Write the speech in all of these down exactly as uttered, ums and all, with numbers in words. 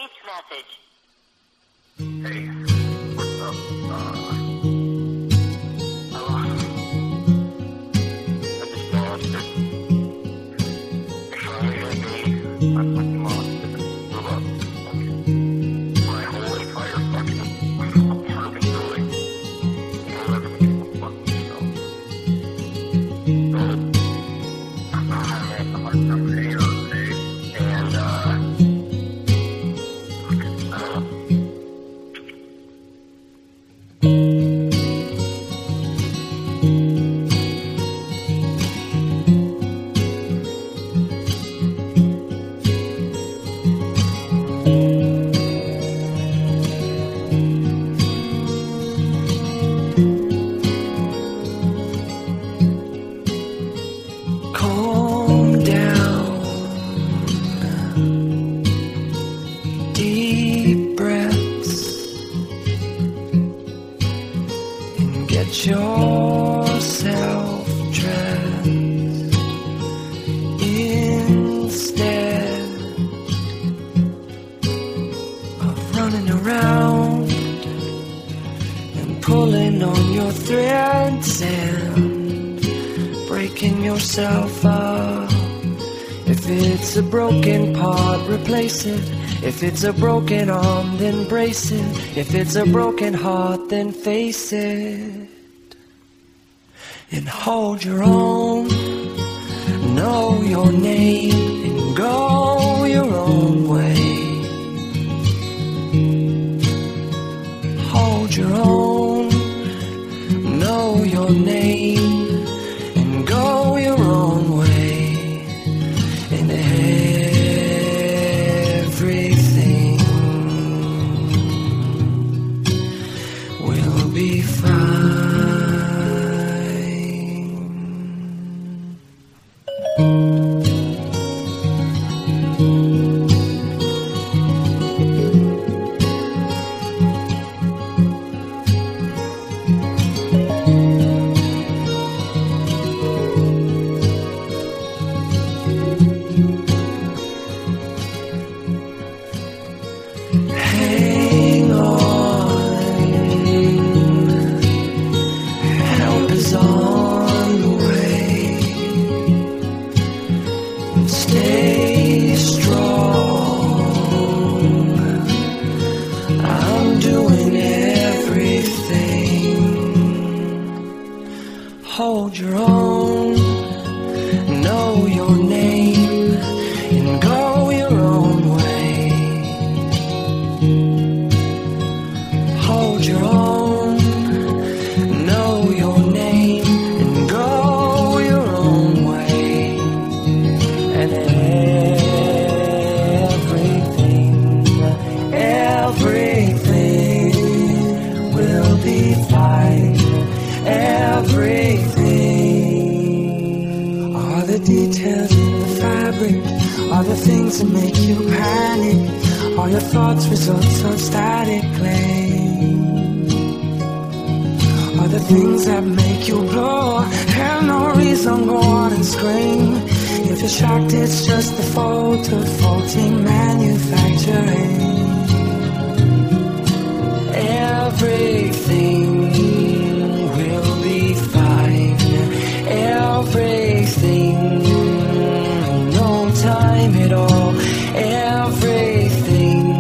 voice message. Hey, what's up? Uh, uh, I just lost it. If I had me, I fucking lost it. Move up. Okay. My whole entire fucking apartment building. You know, everybody will fuck themselves. So, I'm not having a hard time today or today. And, uh, I don't know. Calm down, deep breaths, and get yourself dressed. Instead of running around and pulling on your threads and breaking yourself up. If it's a broken part, replace it. If it's a broken arm, then brace it. If it's a broken heart, then face it. And hold your own. Know your name and go your own way. Hold your own. Know your name. Go your own way, and everything will be fine. Hang on, help is on the way. Stay strong, I'm doing everything. Hold your own, know your name, and go your own way. Hold your own, know your name, and go your own way. And everything, everything will be fine. Everything. All the details in the fabric, all the things that make you panic, all your thoughts results of static claim. All the things that make you blow, have no reason, go on and scream. If you're shocked, it's just the fault of faulty manufacturing. Everything will be fine. Everything, no time at all. Everything.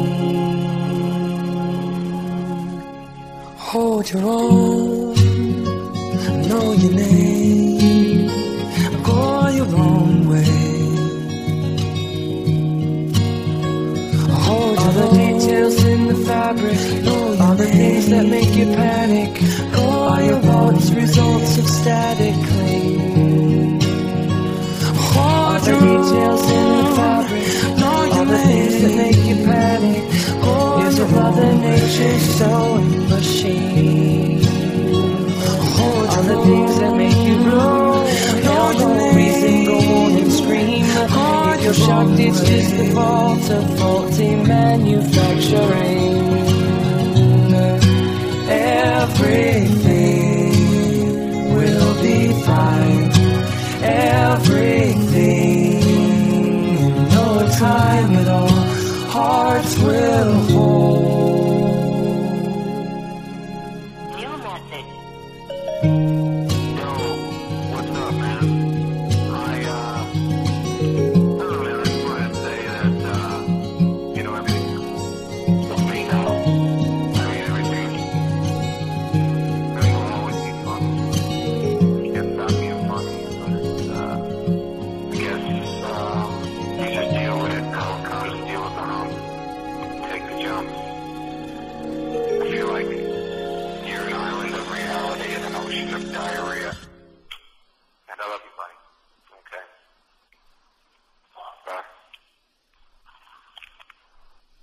Hold your own, know your name, go your own way. Hold all the details in the fabric, all the things that make you panic, all your thoughts, results of static cling. All the details in the fabric, all the things that make you panic, is a Mother Nature's sewing machine. All the things that make you blow, no reason, go on and scream. If you're shocked, it's just the fault of faulty manufacturing. Everything will be fine. Everything, no time at all. hearts will hold.